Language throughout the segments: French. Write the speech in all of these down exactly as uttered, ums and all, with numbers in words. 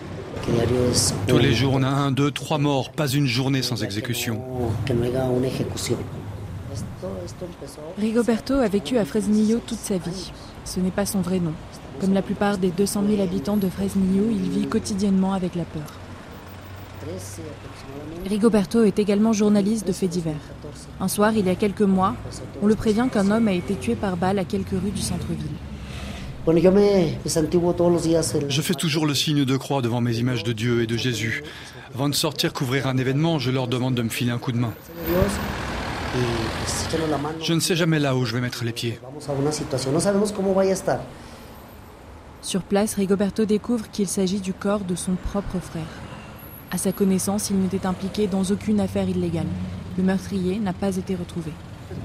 Tous les jours, on a un, deux, trois morts, pas une journée sans exécution. Rigoberto a vécu à Fresnillo toute sa vie. Ce n'est pas son vrai nom. Comme la plupart des deux cent mille habitants de Fresnillo, il vit quotidiennement avec la peur. Rigoberto est également journaliste de faits divers. Un soir, il y a quelques mois, on le prévient qu'un homme a été tué par balle à quelques rues du centre-ville. Je fais toujours le signe de croix devant mes images de Dieu et de Jésus. Avant de sortir couvrir un événement, je leur demande de me filer un coup de main. Je ne sais jamais là où je vais mettre les pieds. Sur place, Rigoberto découvre qu'il s'agit du corps de son propre frère. À sa connaissance, il n'était impliqué dans aucune affaire illégale. Le meurtrier n'a pas été retrouvé.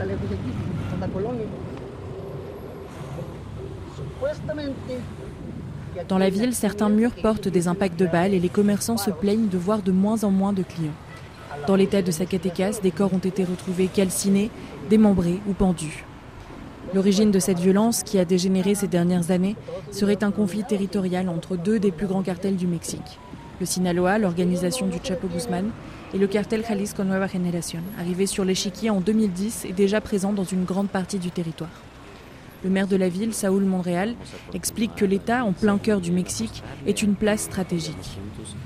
Dans la ville, certains murs portent des impacts de balles et les commerçants se plaignent de voir de moins en moins de clients. Dans l'état de Zacatecas, des corps ont été retrouvés calcinés, démembrés ou pendus. L'origine de cette violence, qui a dégénéré ces dernières années, serait un conflit territorial entre deux des plus grands cartels du Mexique. Le Sinaloa, l'organisation du Chapo Guzmán, et le cartel Jalisco Nueva Generación, arrivé sur l'échiquier en deux mille dix et déjà présent dans une grande partie du territoire. Le maire de la ville, Saúl Monreal, explique que l'État, en plein cœur du Mexique, est une place stratégique.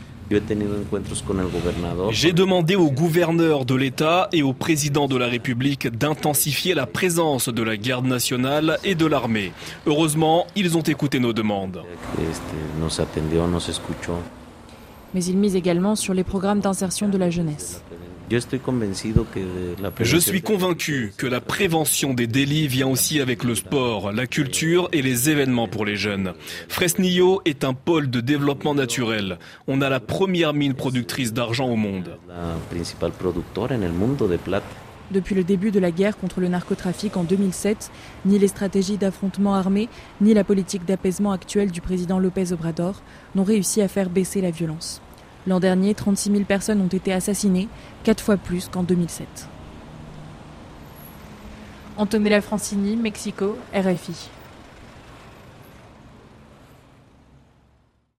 J'ai demandé au gouverneur de l'État et au président de la République d'intensifier la présence de la garde nationale et de l'armée. Heureusement, ils ont écouté nos demandes. Mais il mise également sur les programmes d'insertion de la jeunesse. Je suis convaincu que la prévention des délits vient aussi avec le sport, la culture et les événements pour les jeunes. Fresnillo est un pôle de développement naturel. On a la première mine productrice d'argent au monde. Depuis le début de la guerre contre le narcotrafic en deux mille sept, ni les stratégies d'affrontement armé, ni la politique d'apaisement actuelle du président López Obrador n'ont réussi à faire baisser la violence. L'an dernier, trente-six mille personnes ont été assassinées, quatre fois plus qu'en deux mille sept. Antonella Francini, Mexico, R F I.